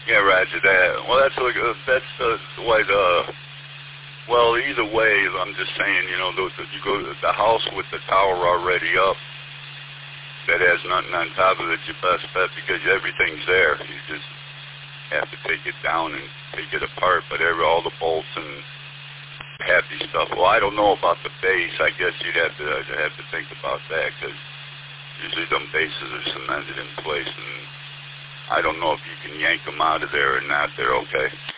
Yeah, roger that. Well, that's the way the. Well, either way, I'm just saying, you know, you go to the house with the tower already up that has nothing on top of it. Your best bet because everything's there. You just have to take it down and take it apart. But all the bolts and heavy stuff. Well, I don't know about the base. I guess you'd have to think about that because usually them bases are cemented in place, and I don't know if you can yank them out of there or not. They're okay.